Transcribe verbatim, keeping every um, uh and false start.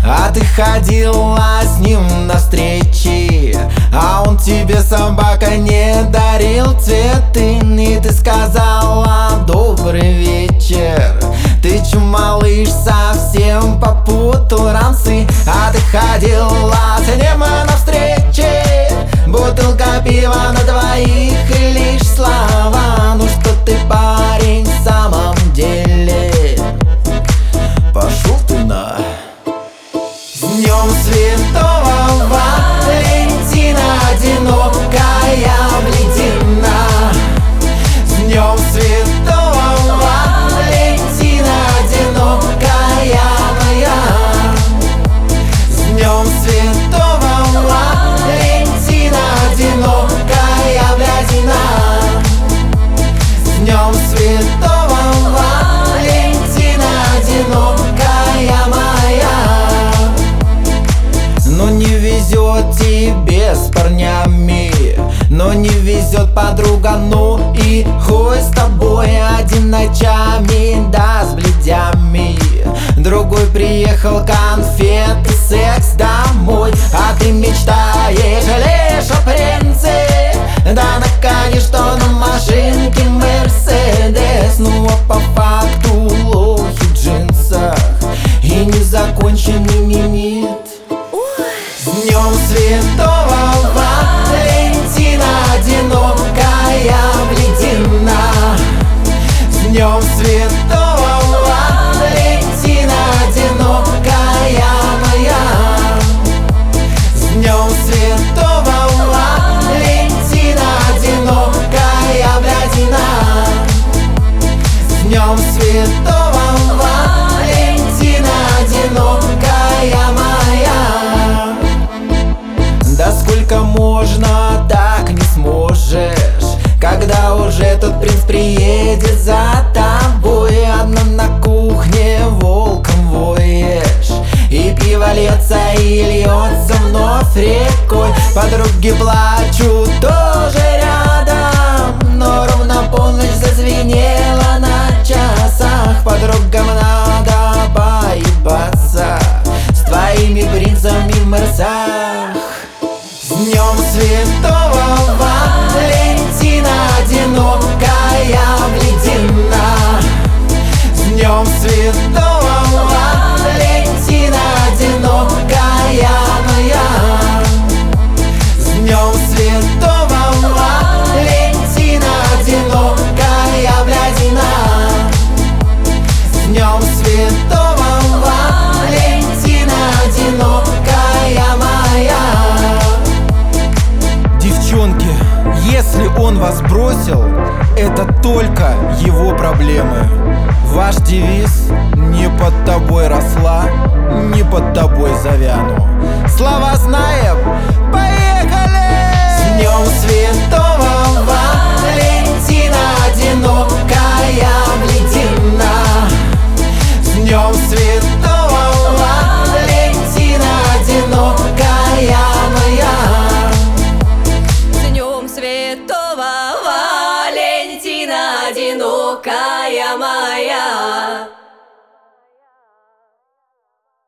А ты ходила с ним на встречи, а он тебе, собака, не дарил цветы. И ты сказала: добрый вечер. Ты чё, малыш, совсем попутал рамсы? А ты ходила с ним на встречи, бутылка пива на двоих и лишь слова. Ну что ты, парень, в самом деле? Пошел ты на... С днем Святого Валентина, одинокая бледина. С днем Святого Валентина, одинокая моя. С днем Святого Валентина, одинокая бледина. С днем Святого Валентина, одинокая моя. Но не везет тебе с парнями, но не везет подруга, ну и хуй с тобой. Один ночами, да, с бледями, другой приехал, конфеты, секс домой. А ты мечтаешь лишь о принце, да наконец, что на машинке Мерседес. Ну а по факту лохи в джинсах и незаконченный минет. С днем Святого Валентина, одинокая бледина. С днем Святого Валентина, одинокая моя. С днем Святого Валентина, одинокая бледина. С днем Святого Валентина, одинокая моя. Да сколько можно, так не сможешь, когда уже тот принц приедет за тобой. Одна на кухне волком воешь, и пиво льется и льется вновь рекой. Подруги плачут тоже рядом, но ровно полночь зазвенела на часах. Подругам надо поебаться с твоими принцами в мерсах. С днем Святого Валентина, одинокая бледина. С днем Святого Валентина, одинокая моя. С днем Святого Валентина, одинокая бледина. С днем Святого Валентина, одинокая моя. Девчонки, если он вас бросил, это только его проблемы. Ваш девиз: не под тобой росла, не под тобой завяну. Слова знаем, поехали! С днем Святого